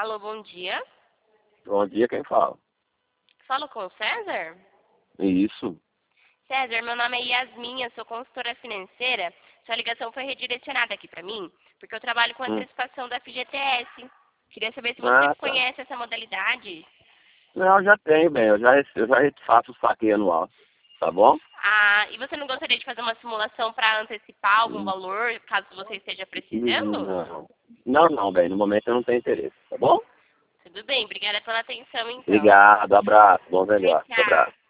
Alô, bom dia. Bom dia, quem fala? Falo com o César? Isso. César, meu nome é Yasmin, eu sou consultora financeira. Sua ligação foi redirecionada aqui para mim, porque eu trabalho com antecipação da FGTS. Queria saber se você Tá. conhece essa modalidade. Não, eu já tenho, bem. Eu já faço o saque anual. Tá bom? Ah, e você não gostaria de fazer uma simulação para antecipar algum Hum, valor, caso você esteja precisando? Não. Não, não, bem. No momento eu não tenho interesse. Tá bom? Tudo bem, obrigada pela atenção então. Obrigado, abraço. Bom Tchau, negócio. tchau. Abraço.